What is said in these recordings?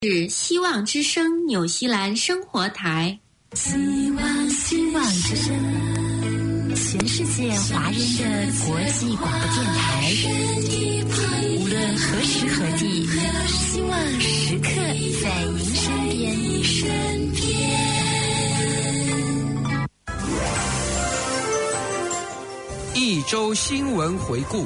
是希望之声纽西兰生活台。 希望之声，全世界华人的国际广播电台，无论何时何地，希望时刻在您身边。 一周新闻回顾。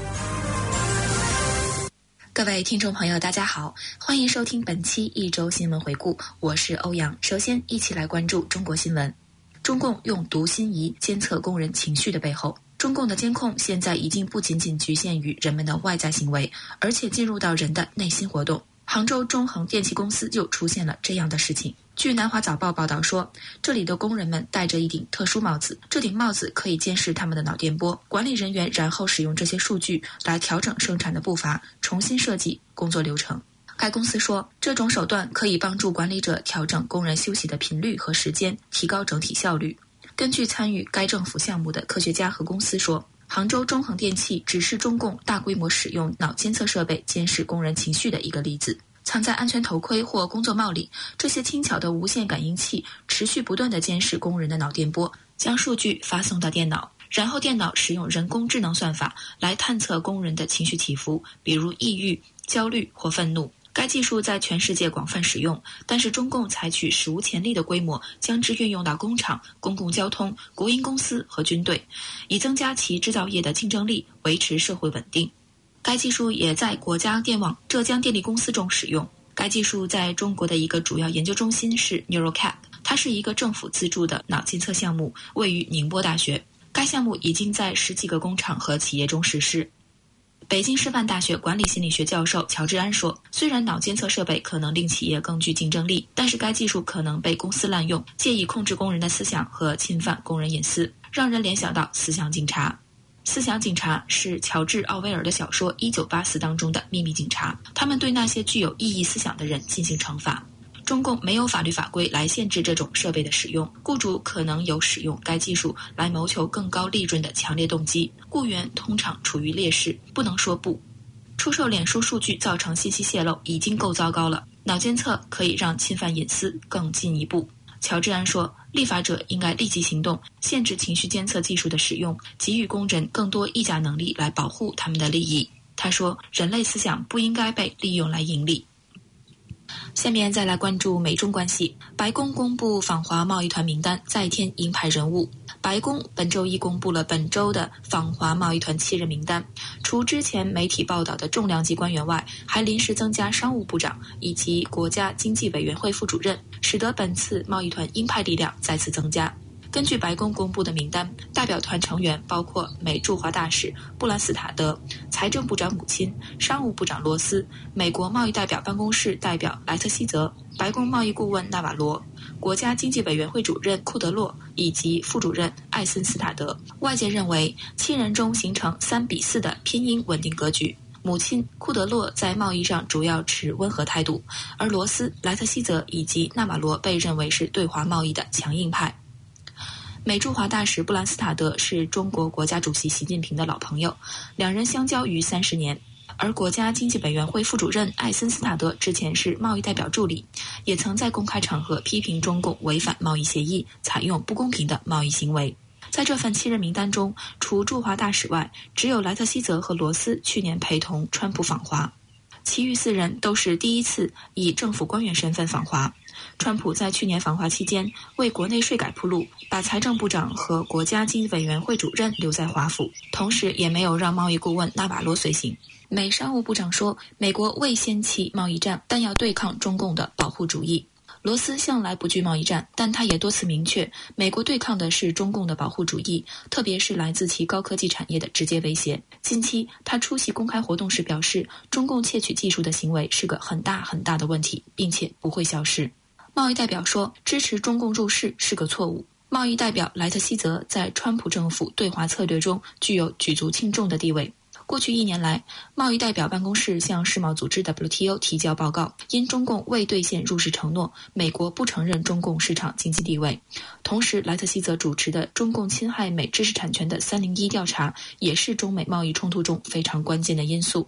各位听众朋友大家好，欢迎收听本期一周新闻回顾，我是欧阳。首先一起来关注中国新闻。中共用读心仪监测工人情绪的背后，中共的监控现在已经不仅仅局限于人们的外在行为，而且进入到人的内心活动。杭州中恒电气公司就出现了这样的事情。据南华早报报道说，这里的工人们戴着一顶特殊帽子，这顶帽子可以监视他们的脑电波，管理人员然后使用这些数据来调整生产的步伐，重新设计工作流程。该公司说，这种手段可以帮助管理者调整工人休息的频率和时间，提高整体效率。根据参与该政府项目的科学家和公司说，杭州中恒电气只是中共大规模使用脑监测设备监视工人情绪的一个例子。藏在安全头盔或工作帽里，这些轻巧的无线感应器持续不断地监视工人的脑电波，将数据发送到电脑，然后电脑使用人工智能算法来探测工人的情绪起伏，比如抑郁、焦虑或愤怒。该技术在全世界广泛使用，但是中共采取史无前例的规模，将之运用到工厂、公共交通、国营公司和军队，以增加其制造业的竞争力，维持社会稳定。该技术也在国家电网浙江电力公司中使用。该技术在中国的一个主要研究中心是 NeuroCap， 它是一个政府资助的脑监测项目，位于宁波大学。该项目已经在10几个工厂和企业中实施。北京师范大学管理心理学教授乔治安说，虽然脑监测设备可能令企业更具竞争力，但是该技术可能被公司滥用，借以控制工人的思想和侵犯工人隐私，让人联想到思想警察。思想警察是乔治·奥威尔的小说《1984》当中的秘密警察，他们对那些具有异议思想的人进行惩罚。中共没有法律法规来限制这种设备的使用，雇主可能有使用该技术来谋求更高利润的强烈动机，雇员通常处于劣势，不能说不。出售脸书数据造成信息泄露已经够糟糕了，脑监测可以让侵犯隐私更进一步。乔治安说，立法者应该立即行动，限制情绪监测技术的使用，给予工人更多议价能力来保护他们的利益。他说，人类思想不应该被利用来盈利。下面再来关注美中关系。白宫公布访华贸易团名单，再添鹰派人物。白宫本周一公布了本周的访华贸易团7人名单，除之前媒体报道的重量级官员外，还临时增加商务部长以及国家经济委员会副主任，使得本次贸易团鹰派力量再次增加。根据白宫公布的名单，代表团成员包括美驻华大使布兰斯塔德、财政部长姆钦、商务部长罗斯、美国贸易代表办公室代表莱特希泽、白宫贸易顾问纳瓦罗、国家经济委员会主任库德洛以及副主任艾森斯塔德。外界认为7人中形成3-4的偏鹰稳定格局。母亲库德洛在贸易上主要持温和态度，而罗斯、莱特希泽以及纳瓦罗被认为是对华贸易的强硬派。美驻华大使布兰斯塔德是中国国家主席习近平的老朋友，两人相交于30年。而国家经济委员会副主任艾森斯塔德之前是贸易代表助理，也曾在公开场合批评中共违反贸易协议，采用不公平的贸易行为。在这份7人名单中，除驻华大使外，只有莱特希泽和罗斯去年陪同川普访华，其余4人都是第一次以政府官员身份访华。川普在去年访华期间为国内税改铺路，把财政部长和国家经济委员会主任留在华府，同时也没有让贸易顾问纳瓦罗随行。美商务部长说，美国未掀起贸易战，但要对抗中共的保护主义。罗斯向来不惧贸易战，但他也多次明确，美国对抗的是中共的保护主义，特别是来自其高科技产业的直接威胁。近期他出席公开活动时表示，中共窃取技术的行为是个很大很大的问题，并且不会消失。贸易代表说，支持中共入世是个错误。贸易代表莱特希泽在川普政府对华策略中具有举足轻重的地位。过去1年来，贸易代表办公室向世贸组织 WTO 提交报告，因中共未兑现入世承诺，美国不承认中共市场经济地位。同时，莱特希泽主持的中共侵害美知识产权的301调查，也是中美贸易冲突中非常关键的因素。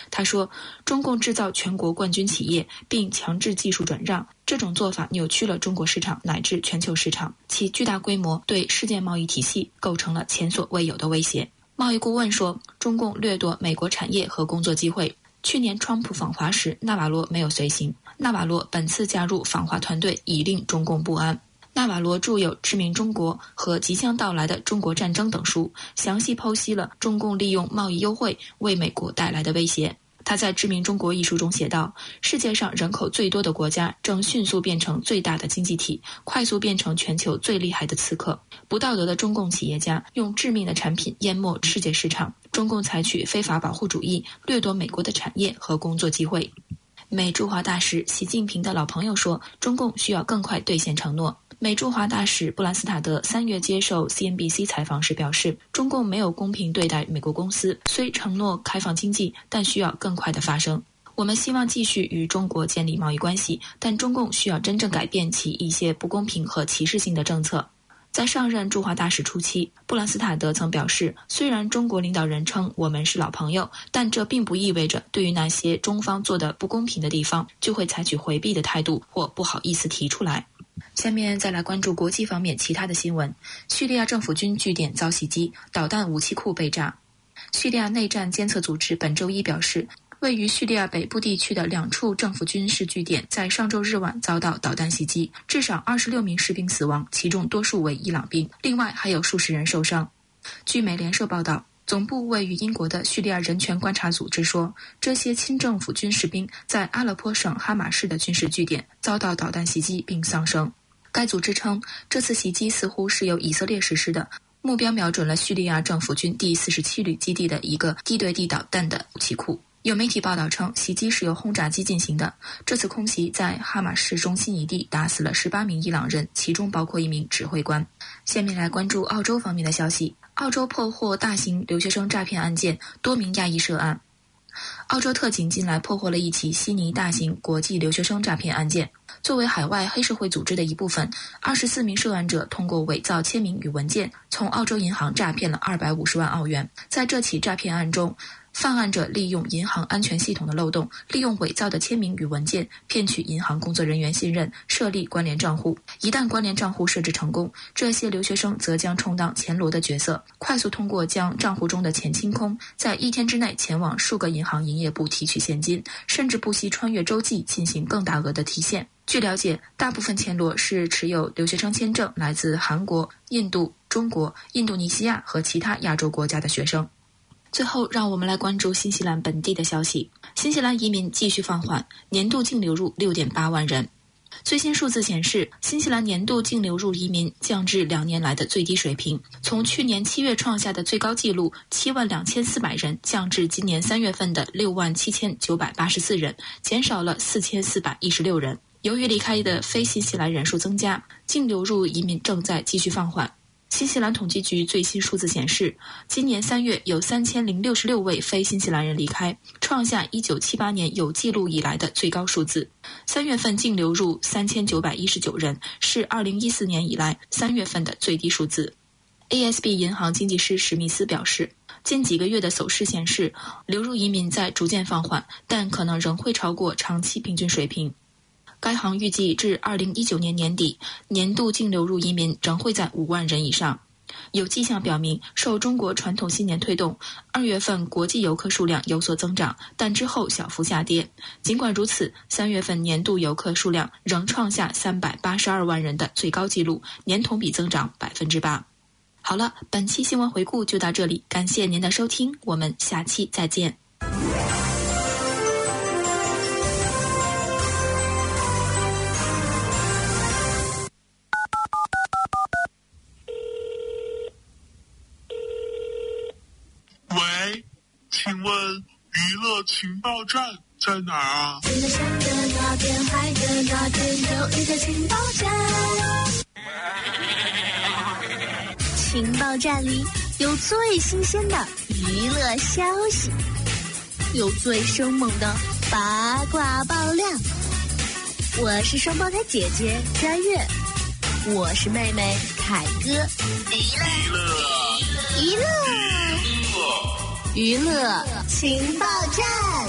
他说，中共制造全国冠军企业并强制技术转让，这种做法扭曲了中国市场乃至全球市场，其巨大规模对世界贸易体系构成了前所未有的威胁。贸易顾问说，中共掠夺美国产业和工作机会。去年川普访华时，纳瓦罗没有随行。纳瓦罗本次加入访华团队已令中共不安。纳瓦罗著有《致命中国》和《即将到来的中国战争》等书，详细剖析了中共利用贸易优惠为美国带来的威胁。他在《致命中国》一书中写道，世界上人口最多的国家正迅速变成最大的经济体，快速变成全球最厉害的刺客。不道德的中共企业家用致命的产品淹没世界市场，中共采取非法保护主义，掠夺美国的产业和工作机会。美驻华大使习近平的老朋友说，中共需要更快兑现承诺。美驻华大使布兰斯塔德3月接受 CNBC 采访时表示，中共没有公平对待美国公司，虽承诺开放经济，但需要更快的发生。我们希望继续与中国建立贸易关系，但中共需要真正改变其一些不公平和歧视性的政策。在上任驻华大使初期，布兰斯塔德曾表示，虽然中国领导人称我们是老朋友，但这并不意味着对于那些中方做的不公平的地方，就会采取回避的态度或不好意思提出来。下面再来关注国际方面其他的新闻。叙利亚政府军据点遭袭击，导弹武器库被炸。叙利亚内战监测组织本周一表示，位于叙利亚北部地区的2处政府军事据点在上周日晚遭到导弹袭击，至少26名士兵死亡，其中多数为伊朗兵，另外还有数十人受伤。据美联社报道，总部位于英国的叙利亚人权观察组织说，这些亲政府军士兵在阿勒颇省哈马市的军事据点遭到导弹袭击并丧生。该组织称，这次袭击似乎是由以色列实施的，目标瞄准了叙利亚政府军第47旅基地的一个地对地导弹的武器库。有媒体报道称，袭击是由轰炸机进行的。这次空袭在哈马市中心一地打死了18名伊朗人，其中包括1名指挥官。下面来关注澳洲方面的消息。澳洲破获大型留学生诈骗案件，多名亚裔涉案。澳洲特警近来破获了一起悉尼大型国际留学生诈骗案件。作为海外黑社会组织的一部分，24名涉案者通过伪造签名与文件，从澳洲银行诈骗了250万澳元。在这起诈骗案中，犯案者利用银行安全系统的漏洞，利用伪造的签名与文件骗取银行工作人员信任，设立关联账户。一旦关联账户设置成功，这些留学生则将充当钱罗的角色，快速通过将账户中的钱清空，在1天之内前往数个银行营业部提取现金，甚至不惜穿越洲际进行更大额的提现。据了解，大部分钱罗是持有留学生签证，来自韩国、印度、中国、印度尼西亚和其他亚洲国家的学生。最后，让我们来关注新西兰本地的消息。新西兰移民继续放缓，年度净流入 6.8 万人。最新数字显示，新西兰年度净流入移民降至2年来的最低水平，从去年7月创下的最高纪录72400人降至今年3月份的67984人，减少了4416人。由于离开的非新西兰人数增加，净流入移民正在继续放缓。新西兰统计局最新数字显示，今年3月有3066位非新西兰人离开，创下1978年有记录以来的最高数字。3月份净流入3919人，是2014年以来3月份的最低数字。ASB 银行经济师史密斯表示，近几个月的走势显示，流入移民在逐渐放缓，但可能仍会超过长期平均水平。该行预计至2019年年底，年度净流入移民仍会在5万人以上。有迹象表明，受中国传统新年推动，2月份国际游客数量有所增长，但之后小幅下跌。尽管如此，3月份年度游客数量仍创下382万人的最高纪录，年同比增长 8%。好了，本期新闻回顾就到这里，感谢您的收听，我们下期再见。 喂，请问娱乐情报站在哪儿啊？ 在山的那边，海的那边，有一个情报站。情报站里有最新鲜的娱乐消息，有最生猛的八卦爆料。我是双胞胎姐姐佳悦，我是妹妹凯哥。娱乐。 娱乐情报站。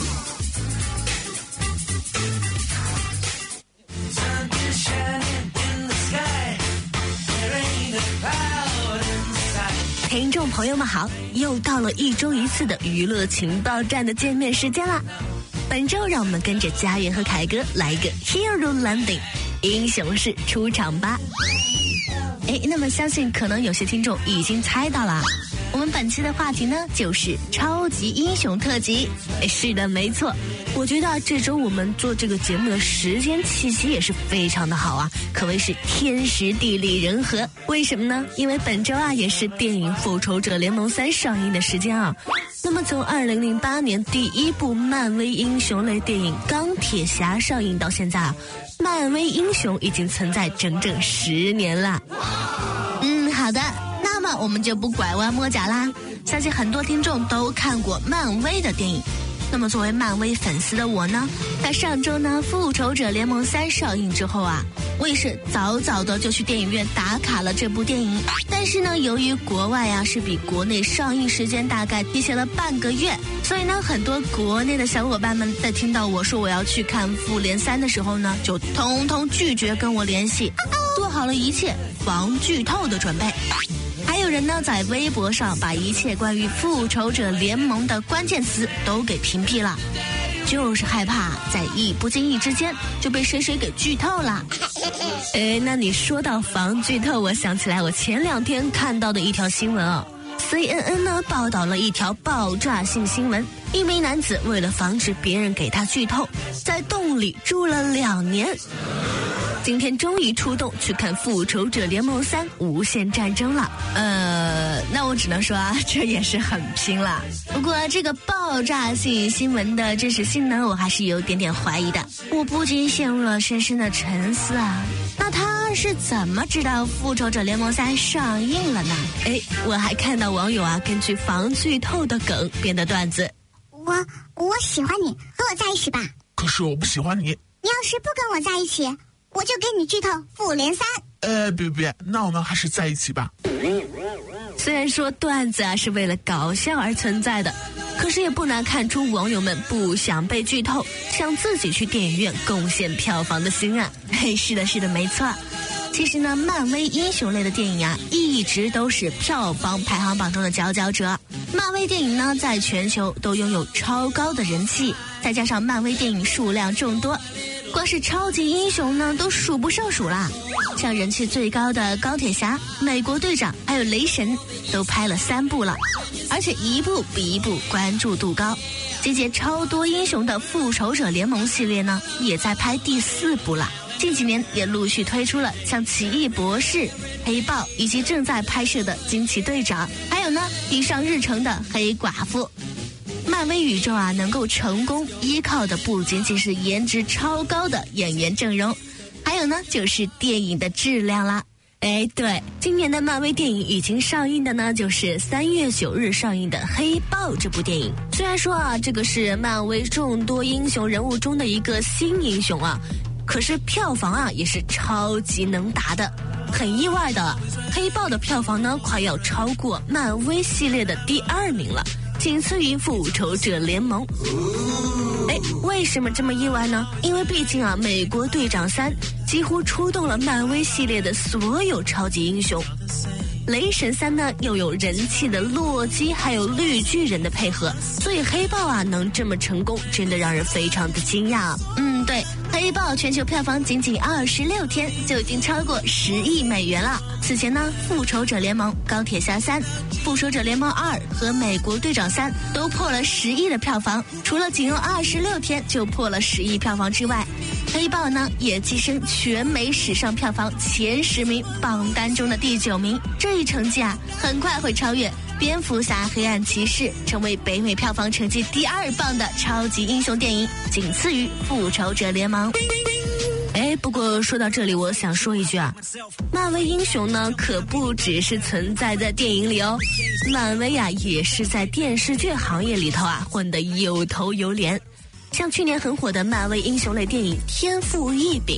听众朋友们好，又到了1周1次的娱乐情报站的见面时间啦。本周让我们跟着家园和凯哥来一个 Hero Landing， 英雄式出场吧。那么相信可能有些听众已经猜到了，我们本期的话题呢就是超级英雄特辑。是的，没错。我觉得这周我们做这个节目的时间气息也是非常的好啊，可谓是天时地利人和。为什么呢？因为本周也是电影《复仇者联盟3》上映的时间啊。那么从2008年第一部漫威英雄类电影《钢铁侠》上映到现在漫威英雄已经存在整整10年了。好的，那么我们就不拐弯抹角啦。相信很多听众都看过漫威的电影。那么作为漫威粉丝的我呢，在上周呢《复仇者联盟3》上映之后我也是早早的就去电影院打卡了这部电影。但是呢，由于国外是比国内上映时间大概提前了半个月，所以呢，很多国内的小伙伴们在听到我说我要去看《复联3》的时候呢，就统统拒绝跟我联系，做好了一切防剧透的准备。还有人呢，在微博上把一切关于复仇者联盟的关键词都给屏蔽了，就是害怕在不经意之间就被谁给剧透了。那你说到防剧透，我想起来我前2天看到的一条新闻CNN 呢报道了一条爆炸性新闻，一名男子为了防止别人给他剧透，在洞里住了2年。今天终于出动去看《复仇者联盟3：无限战争》了。那我只能说这也是很拼了。不过这个爆炸性新闻的真实性呢，我还是有点怀疑的。我不禁陷入了深深的沉思那他是怎么知道《复仇者联盟3》上映了呢？我还看到网友根据防剧透的梗编的段子。 我喜欢你，和我在一起吧。 可是我不喜欢你。 你要是不跟我在一起，我就给你剧透《复联3》。 别，那我们还是在一起吧。 虽然说段子是为了搞笑而存在的，可是也不难看出网友们不想被剧透，想自己去电影院贡献票房的心是的，没错。其实呢，漫威英雄类的电影一直都是票房排行榜中的佼佼者。漫威电影呢，在全球都拥有超高的人气，再加上漫威电影数量众多，光是超级英雄呢都数不胜数啦。像人气最高的钢铁侠、美国队长还有雷神都拍了3部了，而且一部比一部关注度高。集结超多英雄的复仇者联盟系列呢，也在拍第4部了。近几年也陆续推出了像奇异博士、黑豹以及正在拍摄的惊奇队长，还有呢已上日程的黑寡妇。漫威宇宙能够成功依靠的不仅仅是颜值超高的演员阵容，还有呢就是电影的质量啦。对，今年的漫威电影已经上映的呢，就是3月9日上映的《黑豹》这部电影。虽然说这个是漫威众多英雄人物中的一个新英雄可是票房也是超级能打的。很意外的，黑豹的票房呢快要超过漫威系列的第2名了，仅次于复仇者联盟。为什么这么意外呢？因为毕竟美国队长3几乎出动了漫威系列的所有超级英雄，雷神3呢又有人气的洛基还有绿巨人的配合，所以黑豹能这么成功，真的让人非常的惊讶。对，黑豹全球票房仅仅26天就已经超过10亿美元了。此前呢，复仇者联盟、钢铁侠3、复仇者联盟2和美国队长3都破了10亿的票房，除了仅用26天就破了10亿票房之外，黑豹呢也跻身全美史上票房前10名榜单中的第9名。这一成绩很快会超越蝙蝠侠黑暗骑士，成为北美票房成绩第2棒的超级英雄电影，仅次于复仇者联盟。不过说到这里，我想说一句漫威英雄呢可不只是存在在电影里漫威也是在电视剧行业里头混得有头有脸。像去年很火的漫威英雄类电影《天赋异禀》，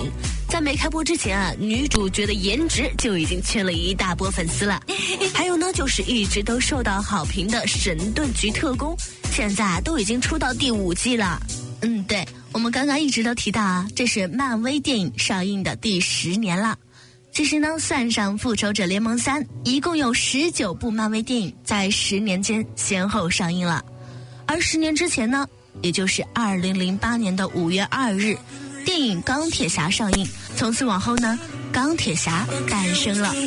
在没开播之前啊，女主角的颜值就已经圈了一大波粉丝了。还有呢，就是一直都受到好评的神盾局特工，现在都已经出到第5季了。对，我们刚刚一直都提到啊，这是漫威电影上映的第10年了。其实呢，算上《复仇者联盟3》，一共有19部漫威电影在10年间先后上映了。而10年之前呢，也就是2008年的5月2日，电影《钢铁侠》上映，从此往后呢，钢铁侠诞生了。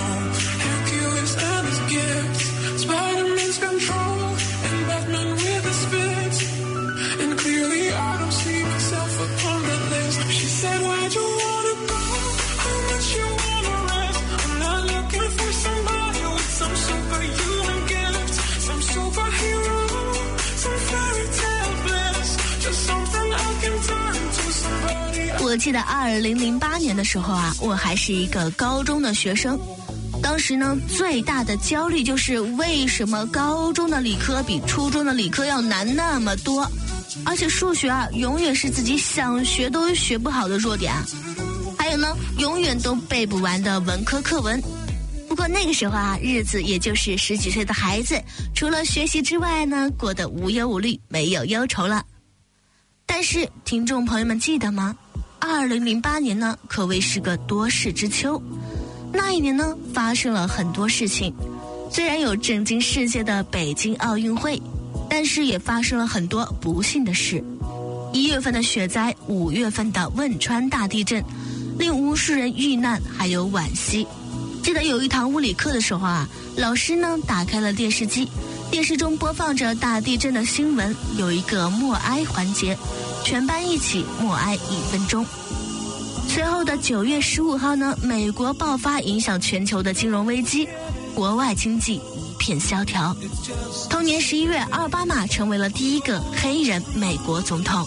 我记得2008年的时候啊，我还是一个高中的学生，当时呢最大的焦虑就是为什么高中的理科比初中的理科要难那么多，而且数学啊永远是自己想学都学不好的弱点啊，还有呢永远都背不完的文科课文。不过那个时候啊，日子也就是10几岁的孩子，除了学习之外呢，过得无忧无虑，没有忧愁了。但是听众朋友们记得吗？2008年呢，可谓是个多事之秋。那一年呢，发生了很多事情。虽然有震惊世界的北京奥运会，但是也发生了很多不幸的事。1月份的雪灾，5月份的汶川大地震，令无数人遇难，还有惋惜。记得有一堂物理课的时候啊，老师呢打开了电视机，电视中播放着大地震的新闻，有一个默哀环节，全班一起默哀1分钟。随后的9月15号呢，美国爆发影响全球的金融危机，国外经济一片萧条。同年11月，奥巴马成为了第一个黑人美国总统。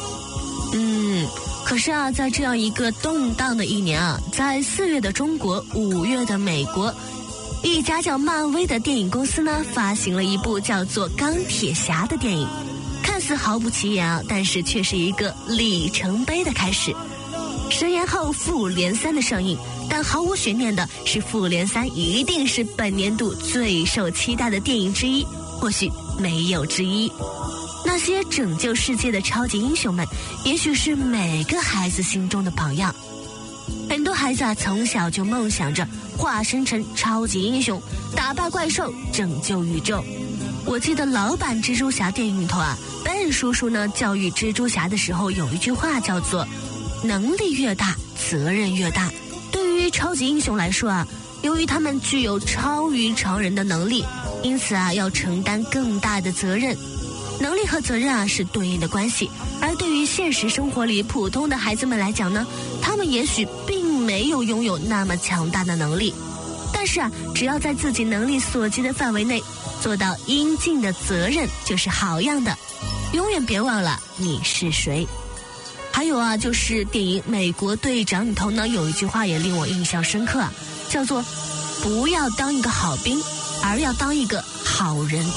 可是啊，在这样一个动荡的一年啊，在4月的中国，5月的美国，一家叫漫威的电影公司呢，发行了一部叫做《钢铁侠》的电影。看似毫不起眼啊，但是却是一个里程碑的开始。10年后复联3的上映，但毫无悬念的是，复联3一定是本年度最受期待的电影之一，或许没有之一。那些拯救世界的超级英雄们，也许是每个孩子心中的榜样。很多孩子啊，从小就梦想着化身成超级英雄，打败怪兽，拯救宇宙。我记得老版蜘蛛侠电影里头啊，Ben叔叔呢教育蜘蛛侠的时候有一句话叫做能力越大，责任越大。对于超级英雄来说啊，由于他们具有超于常人的能力，因此啊要承担更大的责任。能力和责任啊是对应的关系，而对于现实生活里普通的孩子们来讲呢，他们也许并没有拥有那么强大的能力，但是啊，只要在自己能力所及的范围内，做到应尽的责任就是好样的。永远别忘了你是谁。还有啊，就是电影《美国队长》里头呢，有一句话也令我印象深刻啊，叫做不要当一个好兵，而要当一个好人。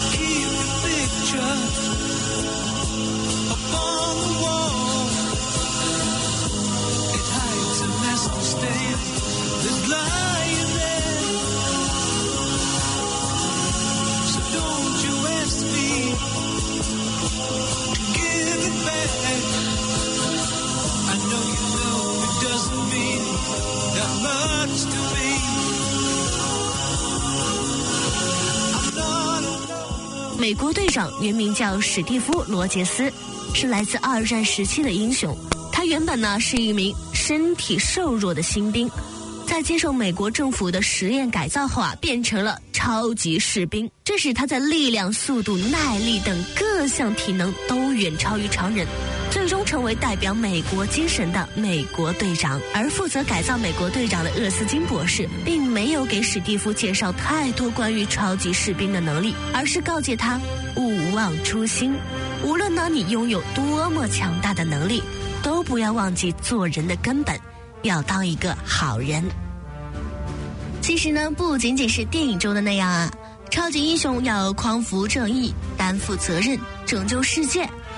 美国队长原名叫史蒂夫·罗杰斯，是来自2战时期的英雄。他原本呢是一名身体瘦弱的新兵，在接受美国政府的实验改造后啊，变成了超级士兵。这使他在力量、速度、耐力等各项体能都远超于常人，最终成为代表美国精神的美国队长。而负责改造美国队长的厄斯金博士并没有给史蒂夫介绍太多关于超级士兵的能力，而是告诫他勿忘初心，无论呢你拥有多么强大的能力，都不要忘记做人的根本，要当一个好人。其实呢，不仅仅是电影中的那样啊，超级英雄要匡扶正义，担负责任，拯救世界。在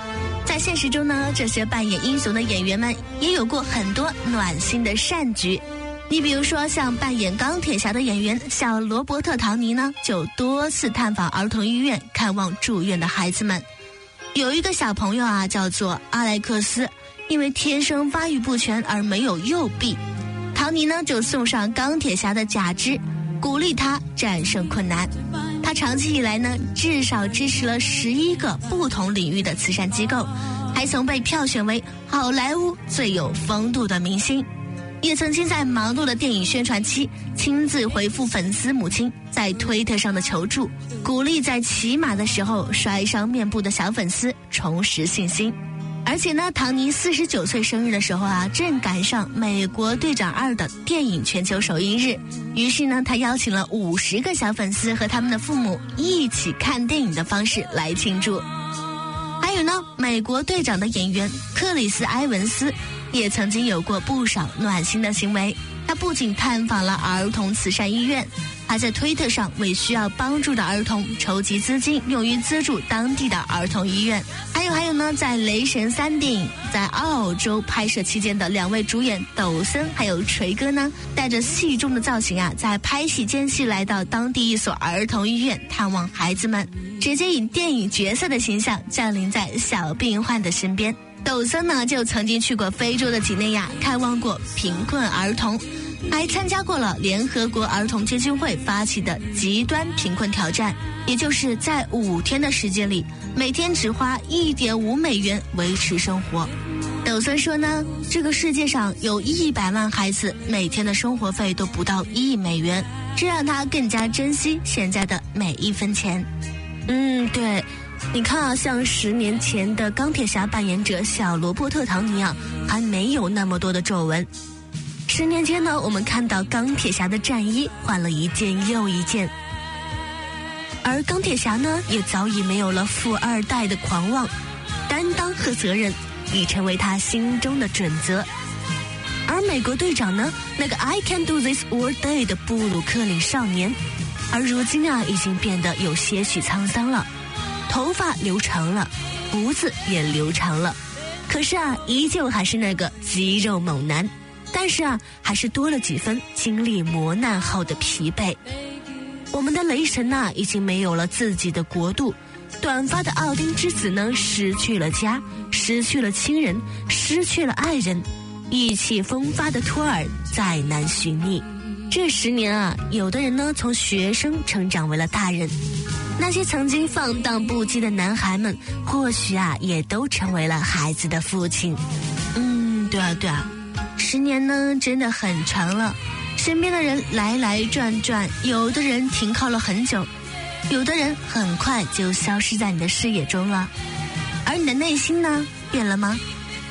在现实中呢，这些扮演英雄的演员们也有过很多暖心的善举。你比如说，像扮演钢铁侠的演员小罗伯特·唐尼呢，就多次探访儿童医院看望住院的孩子们。有一个小朋友啊，叫做阿莱克斯，因为天生发育不全而没有右臂，唐尼呢就送上钢铁侠的假肢，鼓励他战胜困难。他长期以来呢，至少支持了11个不同领域的慈善机构，还曾被票选为好莱坞最有风度的明星，也曾经在忙碌的电影宣传期亲自回复粉丝母亲在推特上的求助，鼓励在骑马的时候摔伤面部的小粉丝重拾信心。而且呢，唐尼49岁生日的时候啊，正赶上美国队长2的电影全球首映日，于是呢，他邀请了50个小粉丝和他们的父母一起看电影的方式来庆祝。还有呢，美国队长的演员克里斯·埃文斯也曾经有过不少暖心的行为。他不仅探访了儿童慈善医院，还在推特上为需要帮助的儿童筹集资金，用于资助当地的儿童医院。还有呢，在《雷神3》电影在澳洲拍摄期间的2位主演抖森还有锤哥呢，带着戏中的造型啊，在拍戏间隙来到当地一所儿童医院探望孩子们，直接以电影角色的形象降临在小病患的身边。抖森呢，就曾经去过非洲的几内亚看望过贫困儿童，还参加过了联合国儿童基金会发起的极端贫困挑战，也就是在5天的时间里，每天只花1.5美元维持生活。抖森说呢，这个世界上有100万孩子每天的生活费都不到1美元，这让他更加珍惜现在的每一分钱。对，你看啊，像10年前的钢铁侠扮演者小罗伯特·唐尼啊，还没有那么多的皱纹。10年间呢，我们看到钢铁侠的战衣换了一件又一件，而钢铁侠呢，也早已没有了富2代的狂妄，担当和责任已成为他心中的准则。而美国队长呢，那个 I can do this all day 的布鲁克林少年，而如今啊，已经变得有些许沧桑了，头发留长了，胡子也留长了，可是啊，依旧还是那个肌肉猛男，但是啊，还是多了几分经历磨难后的疲惫。我们的雷神啊，已经没有了自己的国度，短发的奥丁之子呢，失去了家，失去了亲人，失去了爱人，意气风发的托尔再难寻觅。这10年啊，有的人呢，从学生成长为了大人，那些曾经放荡不羁的男孩们，或许啊，也都成为了孩子的父亲。对啊，10年呢，真的很长了。身边的人来来转转，有的人停靠了很久，有的人很快就消失在你的视野中了。而你的内心呢，变了吗？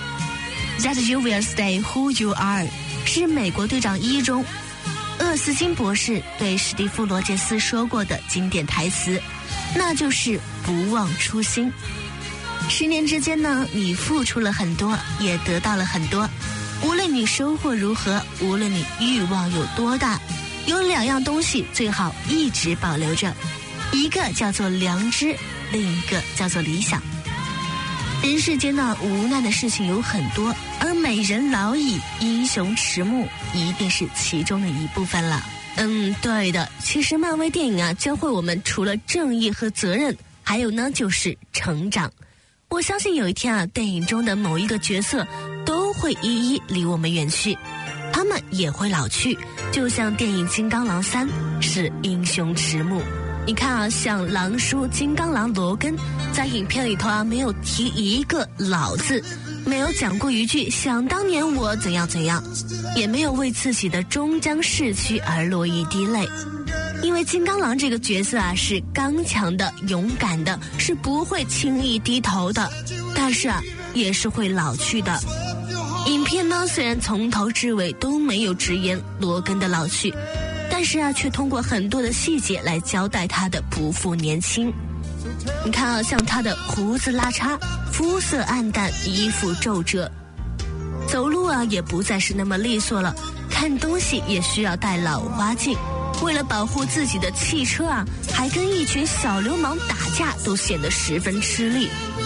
That you will stay who you are 是美国队长1中厄斯金博士对史蒂夫·罗杰斯说过的经典台词，那就是不忘初心。10年之间呢，你付出了很多，也得到了很多。无论你收获如何，无论你欲望有多大，有2样东西最好一直保留着，一个叫做良知，另一个叫做理想。人世间呢，无奈的事情有很多，而美人老矣，英雄迟暮，一定是其中的一部分了。对的，其实漫威电影啊，教会我们除了正义和责任，还有呢就是成长。我相信有一天啊，电影中的某一个角色都会一一离我们远去，他们也会老去，就像电影《金刚狼3》是英雄迟暮。你看啊，像狼叔金刚狼罗根在影片里头啊，没有提一个老字，没有讲过一句想当年我怎样怎样，也没有为自己的终将逝去而落一滴泪。因为金刚狼这个角色啊，是刚强的、勇敢的，是不会轻易低头的，但是啊，也是会老去的。影片呢，虽然从头至尾都没有直言罗根的老去，但是啊，却通过很多的细节来交代他的不复年轻。你看啊，像他的胡子拉碴，肤色暗淡，衣服皱褶，走路啊也不再是那么利索了，看东西也需要戴老花镜。为了保护自己的汽车啊，还跟一群小流氓打架，都显得十分吃力。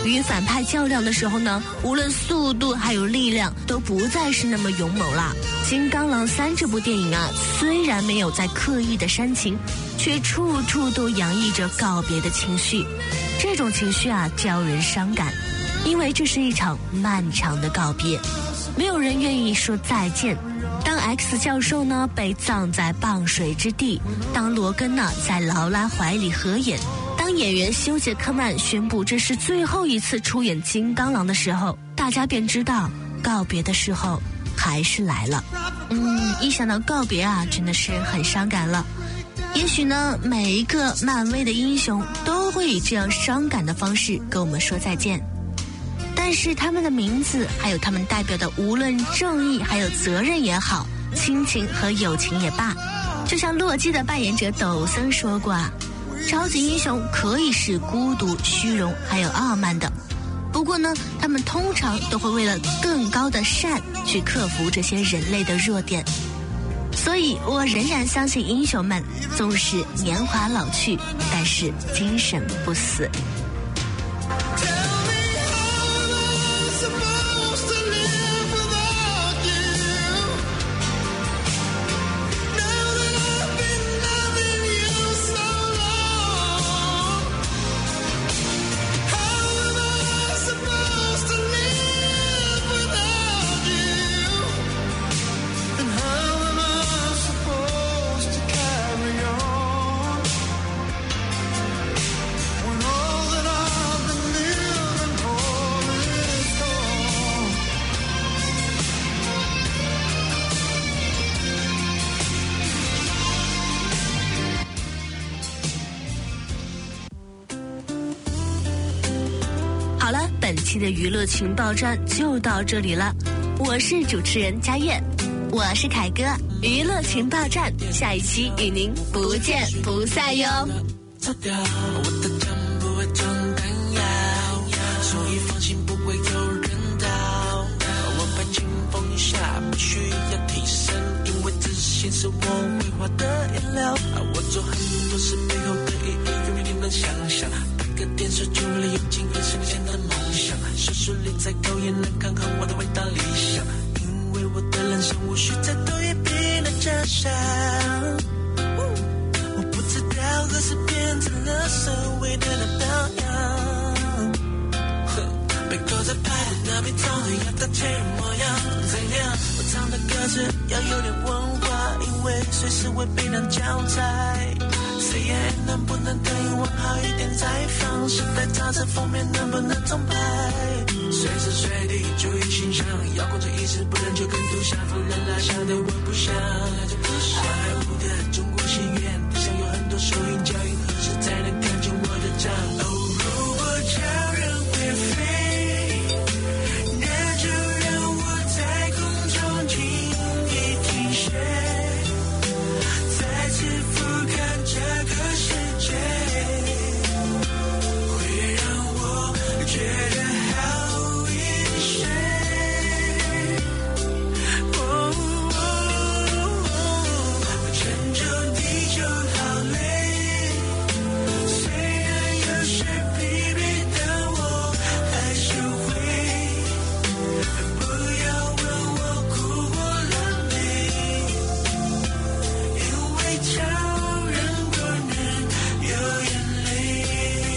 与反派较量的时候呢，无论速度还有力量都不再是那么勇猛了。《金刚狼3》这部电影啊，虽然没有在刻意的煽情，却处处都洋溢着告别的情绪。这种情绪啊，叫人伤感，因为这是一场漫长的告别，没有人愿意说再见。当 X 教授呢被葬在傍水之地，当罗根呢在劳拉怀里合眼，当演员休·杰克曼宣布这是最后一次出演金刚狼的时候，大家便知道告别的时候还是来了。一想到告别啊，真的是很伤感了。也许呢，每一个漫威的英雄都会以这样伤感的方式跟我们说再见，但是他们的名字还有他们代表的无论正义还有责任也好，亲情和友情也罢，就像洛基的扮演者抖森说过啊，超级英雄可以是孤独、虚荣还有傲慢的，不过呢，他们通常都会为了更高的善去克服这些人类的弱点。所以我仍然相信英雄们纵使年华老去，但是精神不死。好了，本期的娱乐情报站就到这里了。我是主持人佳悦， 我是凯哥。 娱乐情报站，下一期与您不见不散哟。 我的脚不会装弹药，所以放心不会有人倒。我排清风一下，不需要提升，因为自信是我绘画的颜料。我做很多事背后的意义，永远你能想象。个电视剧里有机会实现的梦想，手术里再高也能看看我的伟大理想，因为我的人生无需再多一笔的假想。我不知道何时变成了所谓的表扬，被扣在牌的那边总得要大切人模样，怎样？我唱的歌词要有点文化，因为随时会被人交差。谁也能不能等我好一点再放？时代杂志封面能不能重拍？随时随地注意形象，要控制意识，不然就跟杜夏夫人拉下的我不像。好莱坞的中国戏院，地上有很多收音胶音，何时才能看见我的账？哦，如果叫人会飞，那就让我在空中停一停歇，再次俯瞰这个世界，会让我觉得好一些。拯救地球好累，虽然有些疲惫，但我还是会。不要问我哭过了没，因为超人不能有眼泪。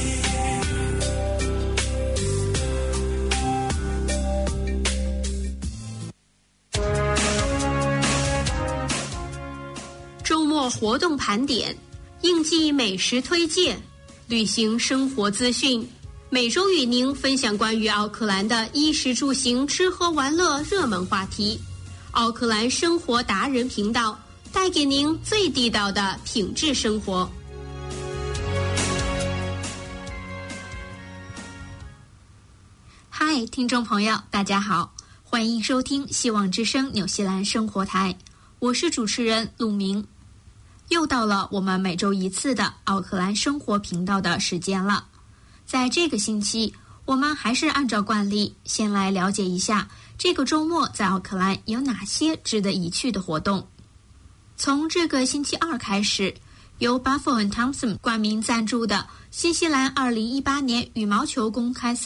周末活动盘点，应季美食推荐，旅行生活资讯，每周与您分享关于奥克兰的衣食住行、吃喝玩乐热门话题。奥克兰生活达人频道带给您最地道的品质生活。嗨，听众朋友，大家好，欢迎收听希望之声纽西兰生活台，我是主持人陆明。又到了我们每周一次的奥克兰生活频道的时间了。在这个星期，我们还是按照惯例，先来了解一下这个周末在奥克兰有哪些值得一去的活动。从这个星期二开始，由 Buffalo and Thompson 冠名赞助的新西兰2018年羽毛球公开赛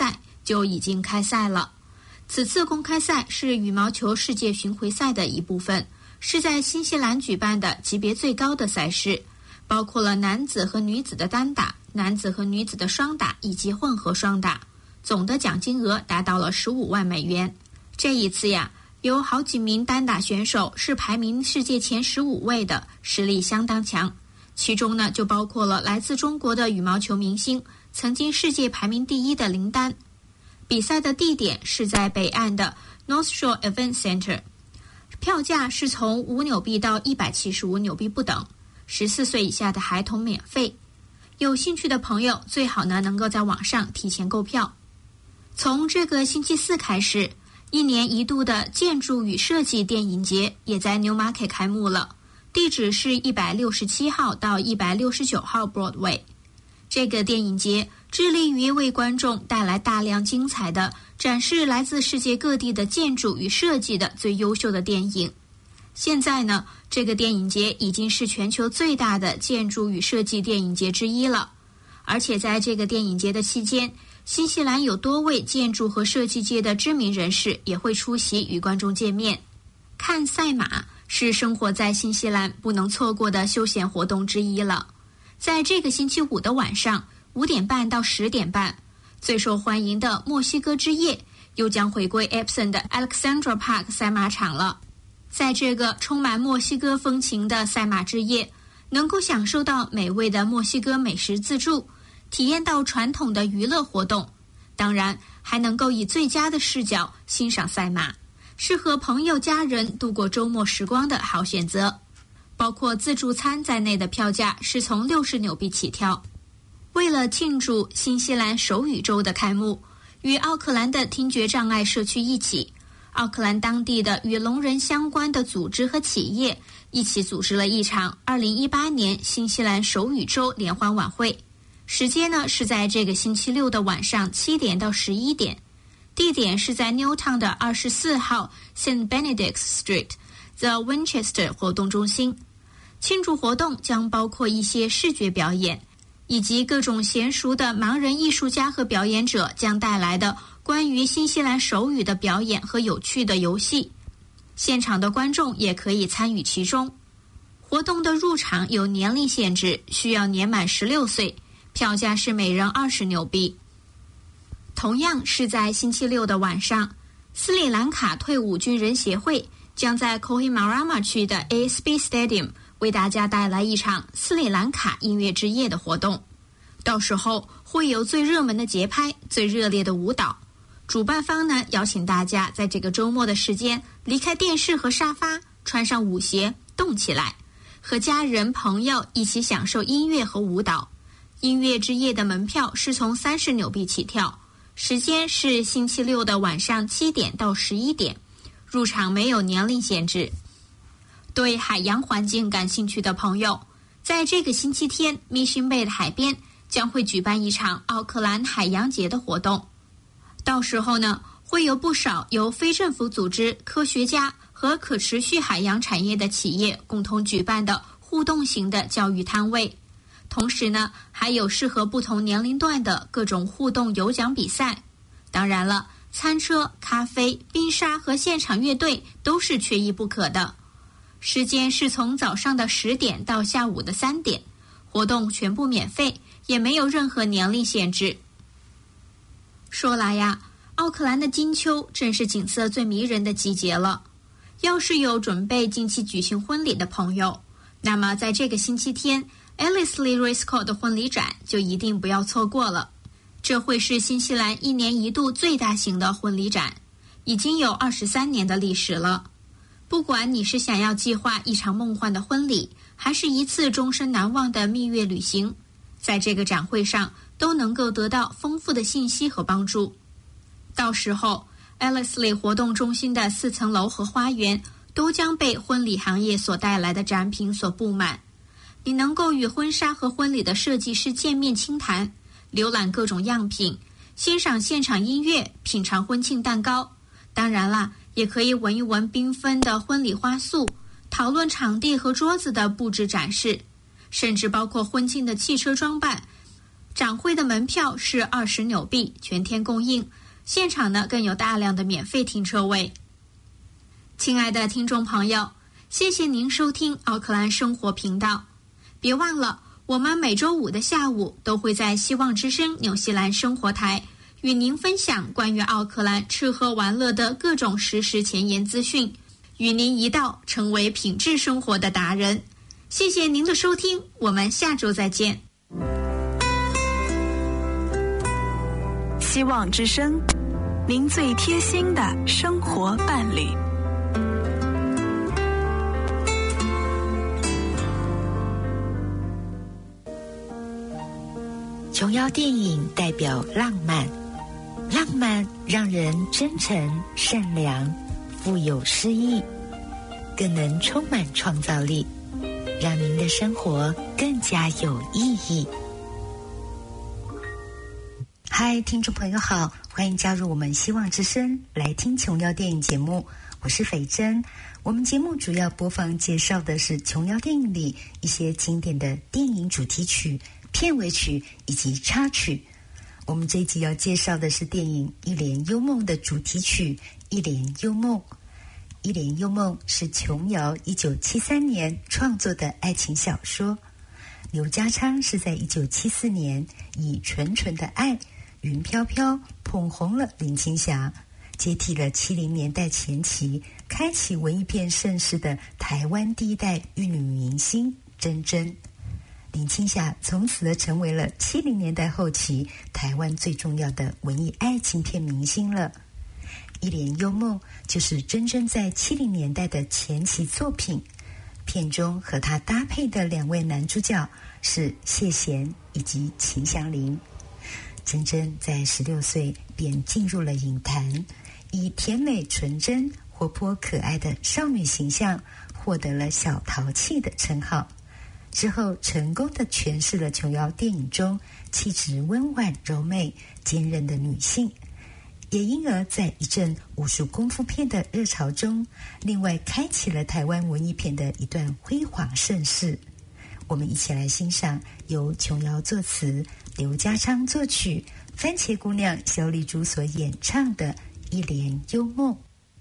就已经开赛了。此次公开赛是羽毛球世界巡回赛的一部分，是在新西兰举办的级别最高的赛事，包括了男子和女子的单打、男子和女子的双打以及混合双打，总的奖金额达到了15万美元。这一次呀，有好几名单打选手是排名世界前15位的，实力相当强。其中呢，就包括了来自中国的羽毛球明星，曾经世界排名第1的林丹。比赛的地点是在北岸的 North Shore Event Center， 票价是从5纽币到175纽币不等，14岁以下的孩童免费。有兴趣的朋友最好呢能够在网上提前购票。从这个星期4开始，1年1度的建筑与设计电影节也在 Newmarket 开幕了，地址是167号到169号 Broadway。 这个电影节致力于为观众带来大量精彩的展示来自世界各地的建筑与设计的最优秀的电影。现在呢，这个电影节已经是全球最大的建筑与设计电影节之一了。而且在这个电影节的期间，新西兰有多位建筑和设计界的知名人士也会出席与观众见面。看赛马是生活在新西兰不能错过的休闲活动之一了。在这个星期5的晚上5点半到10点半，最受欢迎的墨西哥之夜又将回归 Epsom 的 Alexandra Park 赛马场了。在这个充满墨西哥风情的赛马之夜，能够享受到美味的墨西哥美食自助，体验到传统的娱乐活动，当然还能够以最佳的视角欣赏赛马，是和朋友家人度过周末时光的好选择。包括自助餐在内的票价是从60纽币起跳。为了庆祝新西兰手语周的开幕，与奥克兰的听觉障碍社区一起，奥克兰当地的与聋人相关的组织和企业一起组织了一场2018年新西兰手语周联欢晚会。时间呢是在这个星期6的晚上7点到11点，地点是在 Newtown 的24号 St. Benedict's Street The Winchester 活动中心。庆祝活动将包括一些视觉表演，以及各种娴熟的盲人艺术家和表演者将带来的关于新西兰手语的表演和有趣的游戏。现场的观众也可以参与其中。活动的入场有年龄限制，需要年满16岁，票价是每人20纽币。同样是在星期6的晚上，斯里兰卡退伍军人协会将在 Kohimarama 区的 ASB Stadium 为大家带来一场斯里兰卡音乐之夜的活动。到时候会有最热门的节拍、最热烈的舞蹈。主办方呢，邀请大家在这个周末的时间离开电视和沙发，穿上舞鞋动起来，和家人朋友一起享受音乐和舞蹈。音乐之夜的门票是从30纽币起跳，时间是星期6的晚上7点到11点，入场没有年龄限制。对海洋环境感兴趣的朋友，在这个星期天 Mission Bay 的海边将会举办一场奥克兰海洋节的活动。到时候呢，会有不少由非政府组织、科学家和可持续海洋产业的企业共同举办的互动型的教育摊位。同时呢，还有适合不同年龄段的各种互动有奖比赛。当然了，餐车、咖啡、冰沙和现场乐队都是缺一不可的。时间是从早上的10点到下午的3点，活动全部免费，也没有任何年龄限制。说来呀，奥克兰的金秋正是景色最迷人的季节了。要是有准备近期举行婚礼的朋友，那么在这个星期天 Ellerslie Racecourse 的婚礼展就一定不要错过了。这会是新西兰1年1度最大型的婚礼展，已经有23年的历史了。不管你是想要计划一场梦幻的婚礼，还是一次终身难忘的蜜月旅行，在这个展会上都能够得到丰富的信息和帮助。到时候 Ellerslie 活动中心的4层楼和花园都将被婚礼行业所带来的展品所布满。你能够与婚纱和婚礼的设计师见面倾谈，浏览各种样品，欣赏现场音乐，品尝婚庆蛋糕。当然啦，也可以闻一闻缤纷的婚礼花束，讨论场地和桌子的布置展示，甚至包括婚庆的汽车装扮。展会的门票是20纽币，全天供应， 现场呢更有大量的免费停车位。亲爱的听众朋友，谢谢您收听奥克兰生活频道。别忘了，我们每周五的下午都会在希望之声纽西兰生活台与您分享关于奥克兰吃喝玩乐的各种实时前沿资讯，与您一道成为品质生活的达人。谢谢您的收听，我们下周再见。 希望之声，您最贴心的生活伴侣。 琼瑶电影代表浪漫，浪漫让人真诚、善良、富有诗意，更能充满创造力，让您的生活更加有意义。嗨，听众朋友好，欢迎加入我们希望之声来听琼瑶电影节目，我是斐珍。我们节目主要播放介绍的是琼瑶电影里一些经典的电影主题曲、片尾曲以及插曲。我们这一集要介绍的是电影《一帘幽梦》的主题曲《一帘幽梦》。《一帘幽梦》是琼瑶1973年创作的爱情小说，刘家昌是在1974年以《纯纯的爱》《云飘飘》捧红了林青霞，接替了70年代前期开启文艺片盛世的台湾第一代玉女明星珍珍。林青霞从此成为了70年代后期台湾最重要的文艺爱情片明星了。《一帘幽梦》就是珍珍在70年代的前期作品，片中和她搭配的2位男主角是谢贤以及秦祥林。珍珍在16岁便进入了影坛，以甜美纯真、活泼可爱的少女形象获得了小淘气的称号。之后成功地诠释了琼瑶电影中气质温婉柔美、坚韧的女性，也因而在一阵武术功夫片的热潮中，另外开启了台湾文艺片的一段辉煌盛世。我们一起来欣赏由琼瑶作词、刘家昌作曲、番茄姑娘萧丽珠所演唱的《一帘幽梦》。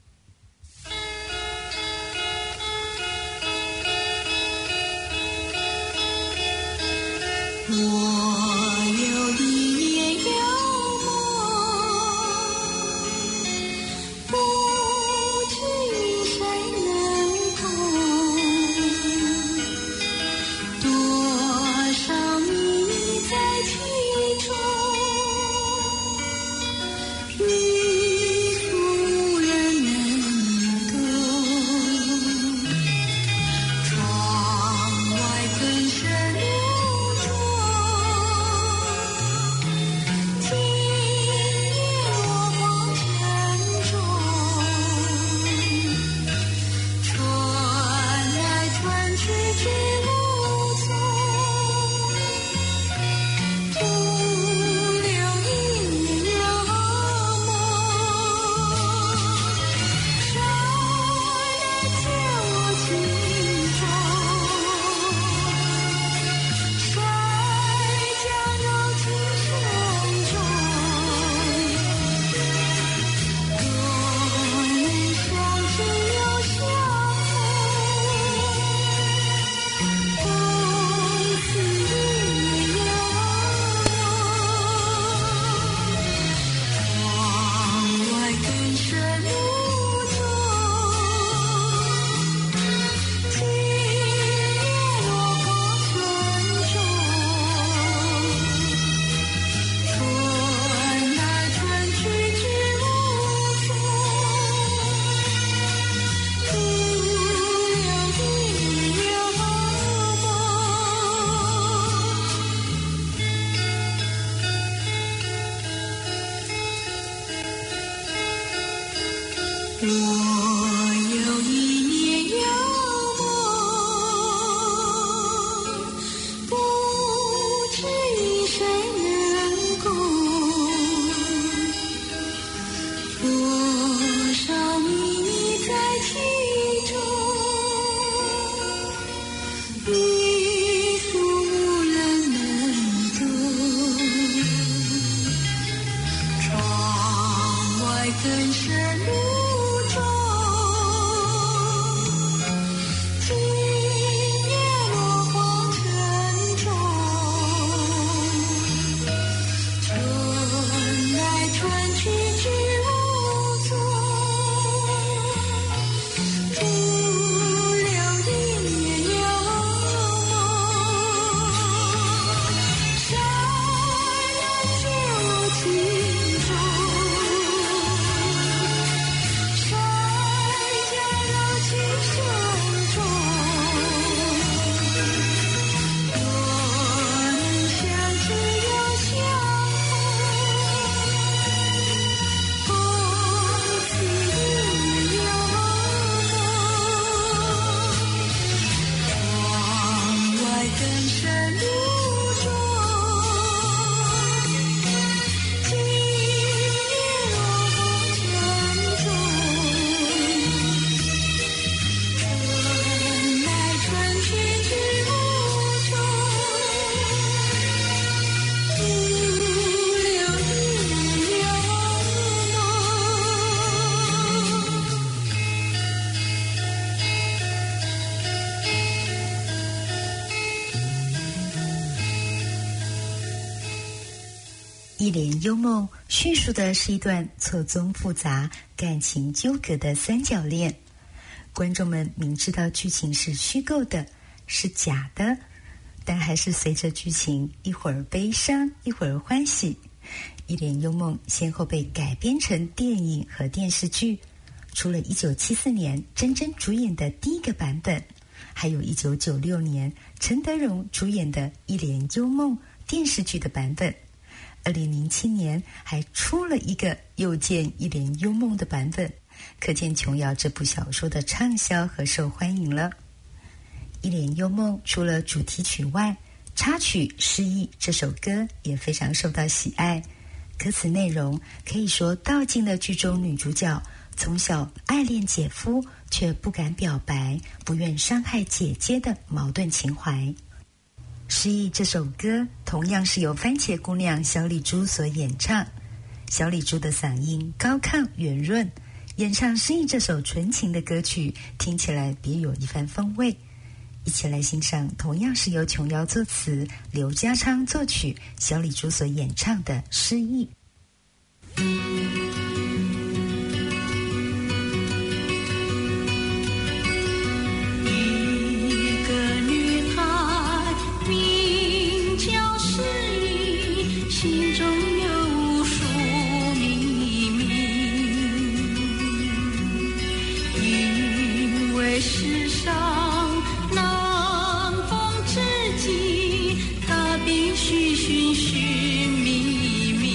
我有一帘幽梦，不知谁能懂，多少你在其中，你无人能懂。窗外更深雾中， 一帘幽梦叙述的是一段错综复杂、感情纠葛的三角恋。观众们明知道剧情是虚构的，是假的，但还是随着剧情一会儿悲伤，一会儿欢喜。一帘幽梦先后被改编成电影和电视剧，除了1974年真真主演的第一个版本，还有1996年陈德容主演的《一帘幽梦》电视剧的版本。2007年还出了一个又见《一帘幽梦》的版本，可见琼瑶这部小说的畅销和受欢迎了。《一帘幽梦》除了主题曲外，插曲《失忆》这首歌也非常受到喜爱。歌词内容可以说道尽了剧中女主角从小爱恋姐夫却不敢表白，不愿伤害姐姐的矛盾情怀。失忆这首歌同样是由番茄姑娘小李珠所演唱，小李珠的嗓音高亢圆润，演唱失忆这首纯情的歌曲，听起来别有一番风味。一起来欣赏同样是由琼瑶作词，刘家昌作曲，小李珠所演唱的《失忆》。 一个女孩名叫失忆，心中有无数秘密，因为世上难逢知己，她必须寻寻觅觅。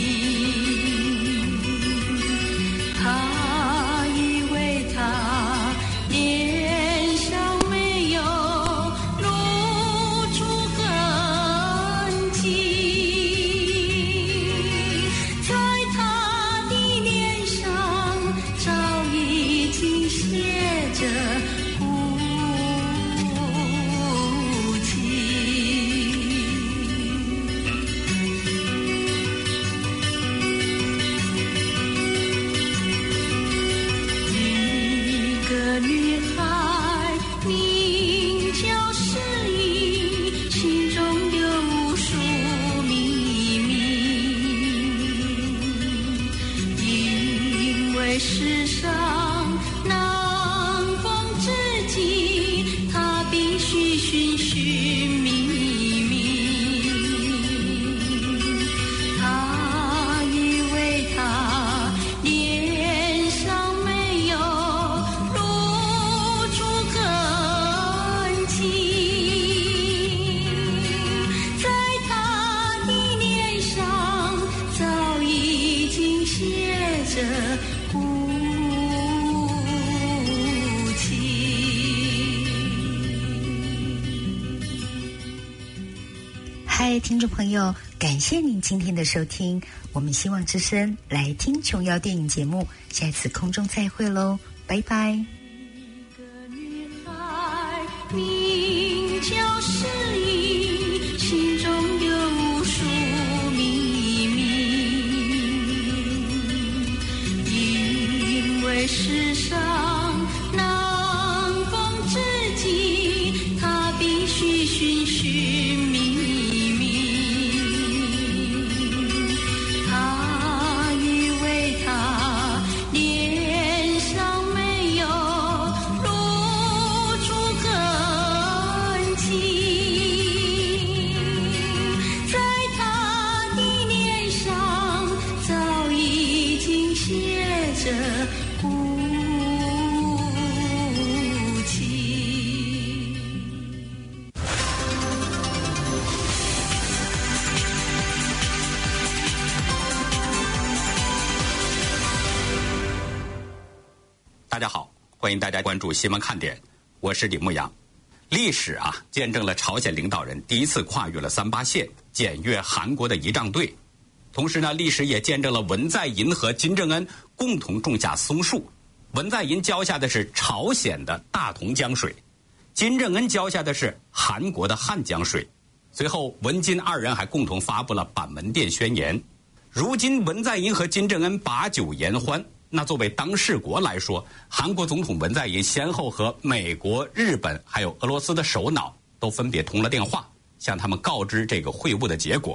她以为她脸上没有露出痕迹，在她的脸上早已经写着世上难逢知己，他必须寻寻觅觅。他以为他脸上没有露出痕迹，在他的脸上早已经写着嗨，听众朋友，感谢您今天的收听，我们希望之声来听琼瑶电影节目，下次空中再会喽，拜拜。 一个女孩名叫失忆，心中有无数秘密，因为世上难逢知己，她必须寻寻觅觅。 大家好，欢迎大家关注新闻看点，我是李牧阳。历史见证了朝鲜领导人第一次跨越了38线，检阅韩国的仪仗队。同时呢，历史也见证了文在寅和金正恩共同种下松树。文在寅浇下的是朝鲜的大同江水，金正恩浇下的是韩国的汉江水。随后，文金二人还共同发布了板门店宣言。如今，文在寅和金正恩把酒言欢。那作为当事国来说，韩国总统文在寅先后和美国、日本还有俄罗斯的首脑都分别通了电话，向他们告知这个会晤的结果。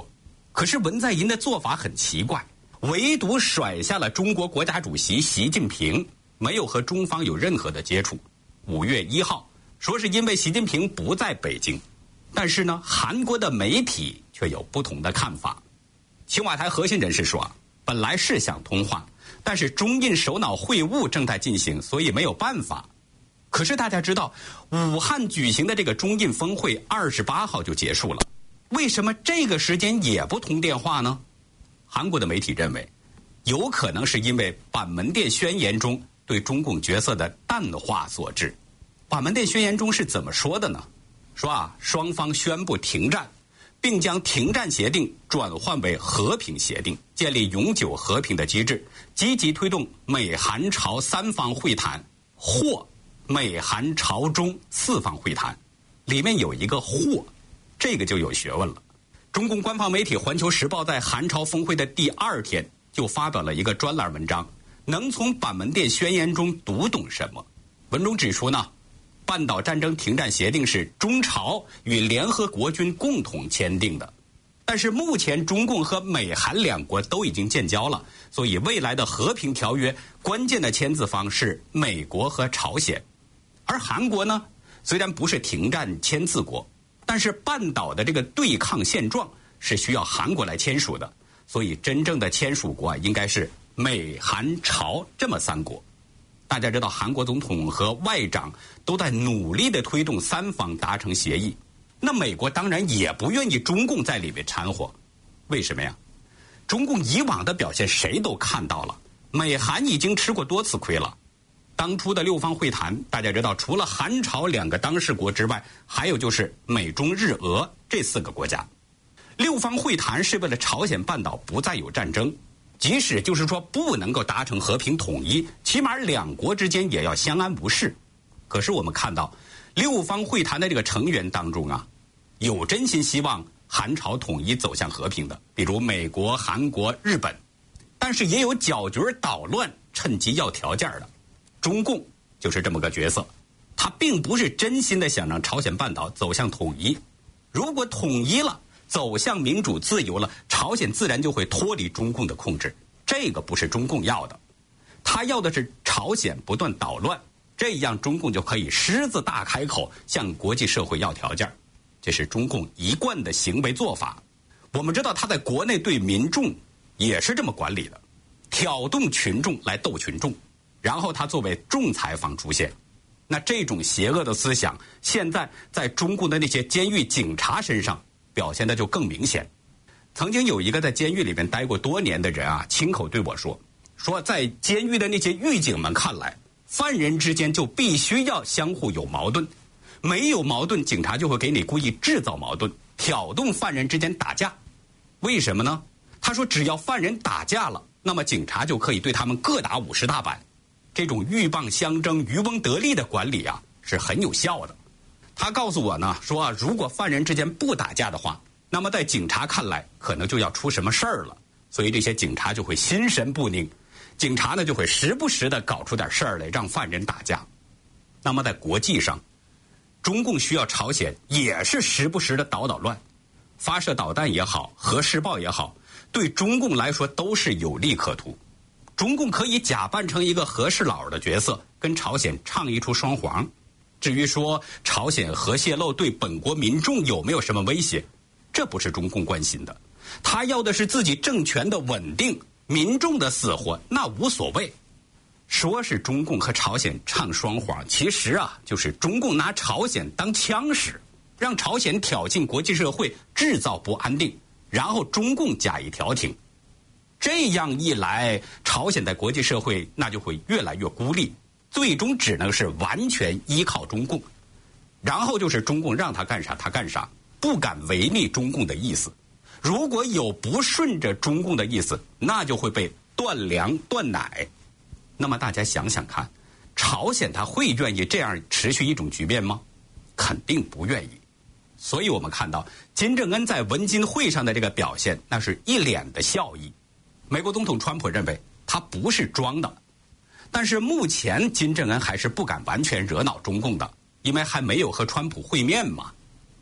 可是文在寅的做法很奇怪，唯独甩下了中国国家主席习近平，没有和中方有任何的接触。5月1号说是因为习近平不在北京，但是呢，韩国的媒体却有不同的看法。青瓦台核心人士说，本来是想通话，但是中印首脑会晤正在进行，所以没有办法。可是大家知道，武汉举行的这个中印峰会28号就结束了，为什么这个时间也不通电话呢？韩国的媒体认为，有可能是因为板门店宣言中对中共角色的淡化所致。板门店宣言中是怎么说的呢？说双方宣布停战，并将停战协定转换为和平协定，建立永久和平的机制，积极推动美韩朝3方会谈或美韩朝中4方会谈。里面有一个或，这个就有学问了。中共官方媒体《环球时报》在韩朝峰会的第2天就发表了一个专栏文章，能从板门店宣言中读懂什么？文中指出呢，半岛战争停战协定是中朝与联合国军共同签订的，但是目前中共和美韩2国都已经建交了，所以未来的和平条约关键的签字方是美国和朝鲜。而韩国呢，虽然不是停战签字国，但是半岛的这个对抗现状是需要韩国来签署的，所以真正的签署国应该是美韩朝这么3国。大家知道，韩国总统和外长都在努力的推动3方达成协议，那美国当然也不愿意中共在里面掺和。为什么呀？中共以往的表现谁都看到了，美韩已经吃过多次亏了。当初的6方会谈，大家知道，除了韩朝2个当事国之外，还有就是美中日俄这4个国家。6方会谈是为了朝鲜半岛不再有战争，即使就是说不能够达成和平统一，起码2国之间也要相安无事。可是我们看到6方会谈的这个成员当中有真心希望韩朝统一走向和平的，比如美国、韩国、日本，但是也有搅局捣乱趁机要条件的。中共就是这么个角色，他并不是真心的想让朝鲜半岛走向统一。如果统一了，走向民主自由了，朝鲜自然就会脱离中共的控制，这个不是中共要的。他要的是朝鲜不断捣乱，这样中共就可以狮子大开口向国际社会要条件，这是中共一贯的行为做法。我们知道他在国内对民众也是这么管理的，挑动群众来斗群众，然后他作为仲裁方出现。那这种邪恶的思想现在在中共的那些监狱警察身上表现的就更明显。曾经有一个在监狱里面待过多年的人亲口对我说在监狱的那些狱警们看来，犯人之间就必须要相互有矛盾，没有矛盾，警察就会给你故意制造矛盾，挑动犯人之间打架。为什么呢？他说只要犯人打架了，那么警察就可以对他们各打50大板。这种鹬蚌相争、渔翁得利的管理是很有效的。他告诉我呢，说如果犯人之间不打架的话，那么在警察看来可能就要出什么事儿了，所以这些警察就会心神不宁，警察呢就会时不时的搞出点事儿来让犯人打架。那么在国际上，中共需要朝鲜也是时不时的捣乱，发射导弹也好，核试爆也好，对中共来说都是有利可图。中共可以假扮成一个和事佬的角色，跟朝鲜唱一出双簧。至于说朝鲜核泄漏对本国民众有没有什么威胁，这不是中共关心的，他要的是自己政权的稳定，民众的死活那无所谓。说是中共和朝鲜唱双簧，其实就是中共拿朝鲜当枪使，让朝鲜挑衅国际社会，制造不安定，然后中共加以调停。这样一来，朝鲜在国际社会那就会越来越孤立，最终只能是完全依靠中共，然后就是中共让他干啥他干啥，不敢违逆中共的意思。如果有不顺着中共的意思，那就会被断粮断奶。那么大家想想看，朝鲜他会愿意这样持续一种局面吗？肯定不愿意。所以我们看到金正恩在文金会上的这个表现，那是一脸的笑意。美国总统川普认为他不是装的，但是目前金正恩还是不敢完全惹恼中共的，因为还没有和川普会面嘛。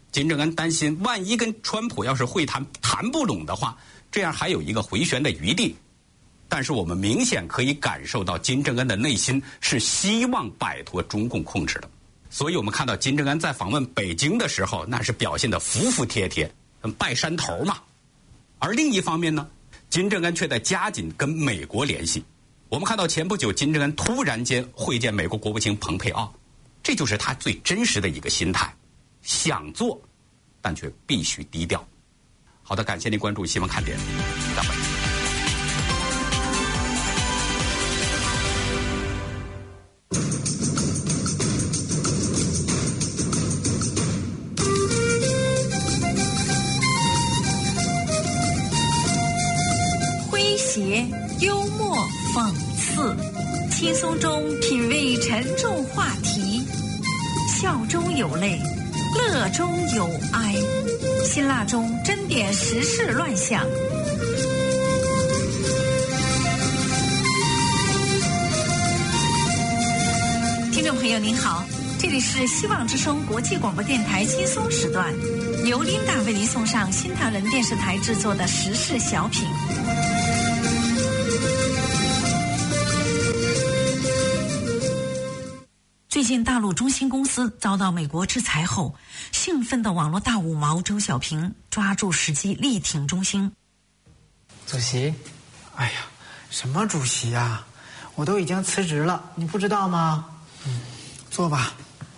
金正恩担心，万一跟川普要是会谈谈不拢的话，这样还有一个回旋的余地。但是我们明显可以感受到，金正恩的内心是希望摆脱中共控制的。所以我们看到金正恩在访问北京的时候，那是表现得服服帖帖，拜山头嘛。而另一方面呢，金正恩却在加紧跟美国联系。我们看到前不久，金正恩突然间会见美国国务卿蓬佩奥，这就是他最真实的一个心态，想做，但却必须低调。好的，感谢您关注新闻看点，再会。 诙谐、幽默、讽刺，轻松中品味沉重话题，笑中有泪，乐中有哀，辛辣中针砭时事乱象。听众朋友您好，这里是希望之声国际广播电台轻松时段，由琳达为您送上新唐人电视台制作的时事小品。最近大陆中兴公司遭到美国制裁后，兴奋的网络大五毛周小平抓住时机力挺中兴。 主席，哎呀，什么主席啊？我都已经辞职了，你不知道吗？坐吧。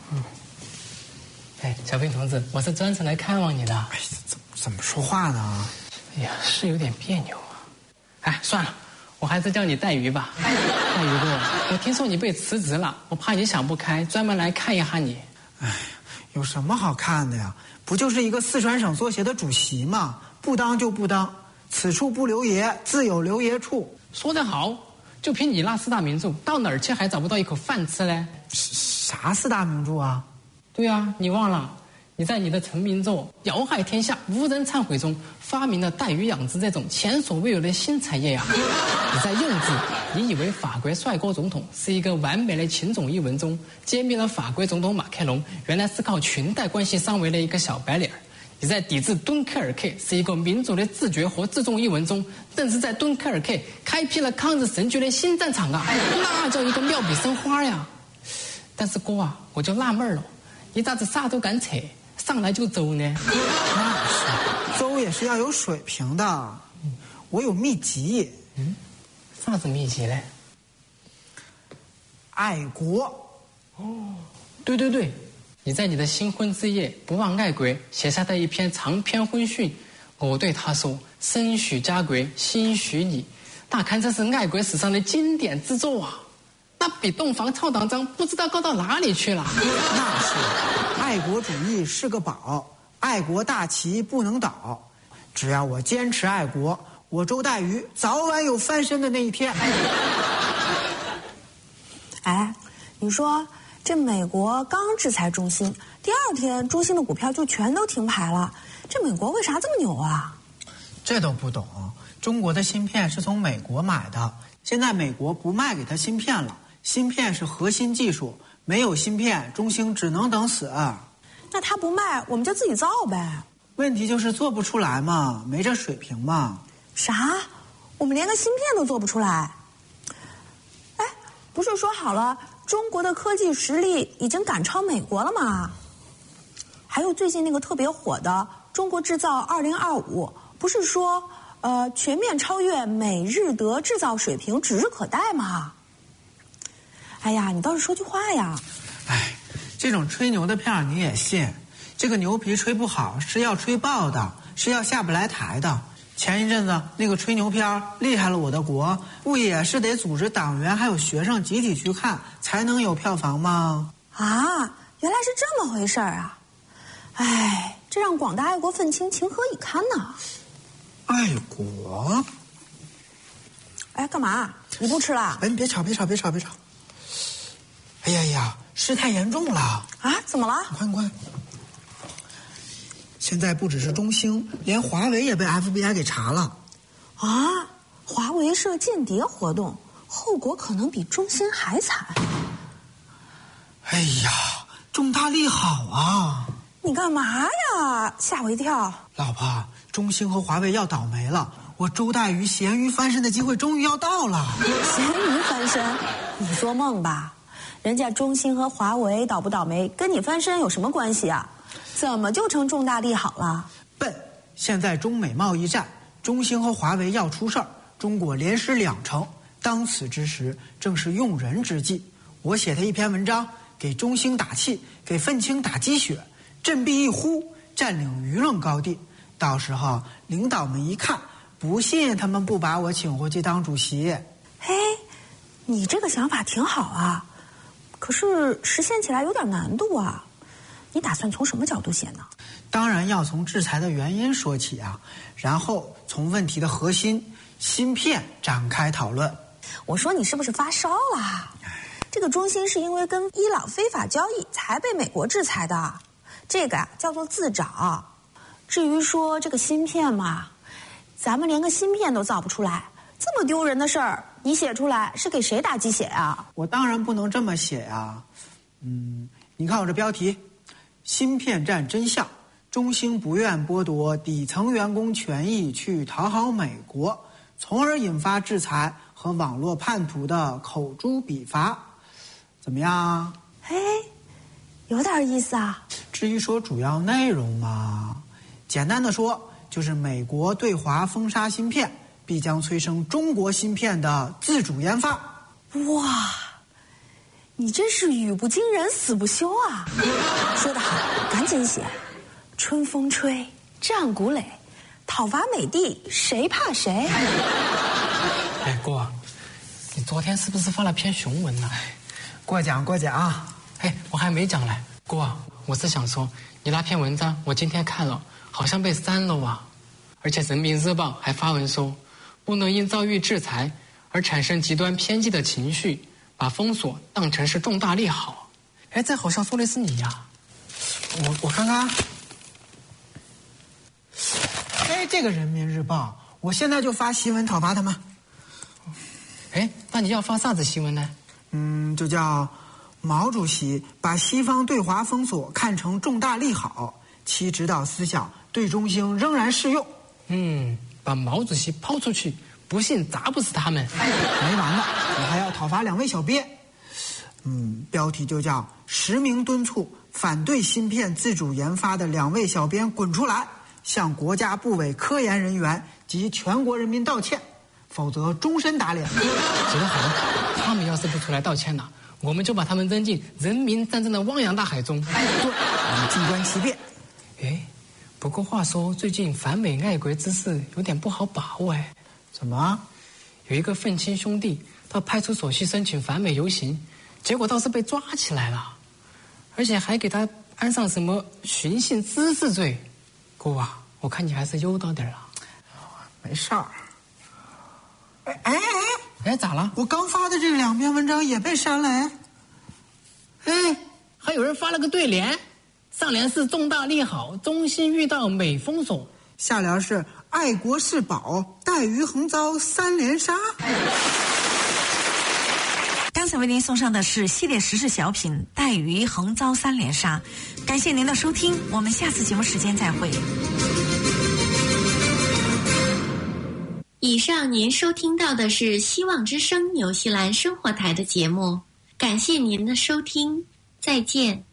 哎，小平同志，我是专程来看望你的。 哎，怎么说话呢？ 哎呀，是有点别扭啊。哎，算了，我还是叫你带鱼吧。带鱼哥，我听说你被辞职了，我怕你想不开，专门来看一下你。 哎，有什么好看的呀？不就是一个四川省作协的主席吗？不当就不当，此处不留爷，自有留爷处。 说得好，就凭你那四大名著，到哪儿去还找不到一口饭吃嘞？ 啥四大名著啊？ 对啊，你忘了？你在你的成名作《遥害天下无人忏悔》中发明了带鱼养殖这种前所未有的新产业呀！你在幼稚，你以为法国帅哥总统是一个完美的情种一文中揭秘了法国总统马克龙原来是靠裙带关系上位的一个小白脸。你在抵制敦刻尔克是一个民族的自觉和自重一文中，正是在敦刻尔克开辟了抗日神剧的新战场啊！那叫一个妙笔生花呀！但是哥啊，我就纳闷了，你咋子啥都敢扯，上来就周呢？ 那是，周也是要有水平的。我有秘籍。 啥子秘籍嘞？ 爱国。 哦，对对对，你在你的新婚之夜不忘爱国写下的一篇长篇婚讯，我对他说：“身许家国，心许你。”那堪称是爱国史上的经典之作啊！那比洞房操党章不知道高到哪里去了。 那是，爱国主义是个宝，爱国大旗不能倒。只要我坚持爱国，我周带鱼早晚有翻身的那一天。 哎，你说这美国刚制裁中兴，第二天中兴的股票就全都停牌了，这美国为啥这么牛啊？ 这都不懂，中国的芯片是从美国买的，现在美国不卖给他芯片了，芯片是核心技术，没有芯片，中兴只能等死。 那他不卖，我们就自己造呗。 问题就是做不出来嘛，没这水平嘛。 啥？我们连个芯片都做不出来？哎，不是说好了中国的科技实力已经赶超美国了吗？还有最近那个特别火的中国制造2025，不是说全面超越美日德制造水平指日可待吗？哎呀，你倒是说句话呀！ 哎，这种吹牛的片你也信？这个牛皮吹不好是要吹爆的，是要下不来台的。前一阵子那个吹牛片厉害了我的国，不也是得组织党员还有学生集体去看才能有票房吗？ 啊，原来是这么回事啊！哎，这让广大爱国愤青情何以堪呢？ 爱国？ 哎，干嘛？你不吃了？ 哎，你别吵！哎呀，事态严重了啊！怎么了？ 你快！现在不只是中兴，连华为也被 FBI 给查了。 啊！华为涉间谍活动，后果可能比中兴还惨。 哎呀，重大利好啊！ 你你干嘛呀？吓我一跳！ 老婆，中兴和华为要倒霉了，我周大鱼咸鱼翻身的机会终于要到了。 咸鱼翻身？你做梦吧！人家中兴和华为倒不倒霉，跟你翻身有什么关系啊？怎么就成重大利好了？ 笨！现在中美贸易战，中兴和华为要出事儿，中国连失2成。当此之时，正是用人之际。我写他一篇文章，给中兴打气，给愤青打鸡血，振臂一呼，占领舆论高地。到时候领导们一看，不信他们不把我请回去当主席。 嘿，你这个想法挺好啊，可是实现起来有点难度啊。你打算从什么角度写呢？ 当然要从制裁的原因说起啊，然后从问题的核心芯片展开讨论。 我说你是不是发烧了？这个中兴是因为跟伊朗非法交易才被美国制裁的，这个叫做自找。至于说这个芯片嘛，咱们连个芯片都造不出来，这么丢人的事儿，你写出来是给谁打鸡血啊？ 我当然不能这么写啊。你看我这标题，芯片战真相，中兴不愿剥夺底层员工权益去讨好美国，从而引发制裁和网络叛徒的口诛笔伐。怎么样？ 哎，有点意思啊。 至于说主要内容嘛，简单的说，就是美国对华封杀芯片，必将催生中国芯片的自主研发。 哇，你真是语不惊人死不休啊！说得好，赶紧写。春风吹，战鼓擂，讨伐美帝，谁怕谁？ 哎，郭，你昨天是不是发了篇雄文呢？ 过奖。 哎，我还没讲嘞，郭，我是想说，你那篇文章我今天看了，好像被删了啊。而且人民日报还发文说，不能因遭遇制裁而产生极端偏激的情绪，把封锁当成是重大利好。哎，这好像说的是你呀。 我看看。哎，这个人民日报，我现在就发新闻讨伐他们。 哎，那你要发啥子新闻呢？ 就叫毛主席把西方对华封锁看成重大利好，其指导思想对中兴仍然适用。 把毛主席抛出去，不信砸不死他们。 没完了，我还要讨伐2位小编。标题就叫实名敦促反对芯片自主研发的2位小编滚出来，向国家部委科研人员及全国人民道歉，否则终身打脸。 写得好，他们要是不出来道歉呢，我们就把他们扔进人民战争的汪洋大海中。 对，我们静观其变。 哎，不过话说，最近反美爱国之事有点不好把握哎。 怎么？ 有一个愤青兄弟到派出所去申请反美游行，结果倒是被抓起来了，而且还给他安上什么寻衅滋事罪。姑啊，我看你还是悠叨点啊。 没事儿。哎， 咋了？ 我刚发的这2篇文章也被删了哎。 还有人发了个对联，上联是重大利好，中兴遇到美封锁， 下联是爱国是宝，待遇横遭3连杀。 刚才为您送上的是系列时事小品《待遇横遭3连杀》，感谢您的收听，我们下次节目时间再会。 以上您收听到的是希望之声纽西兰生活台的节目，感谢您的收听，再见。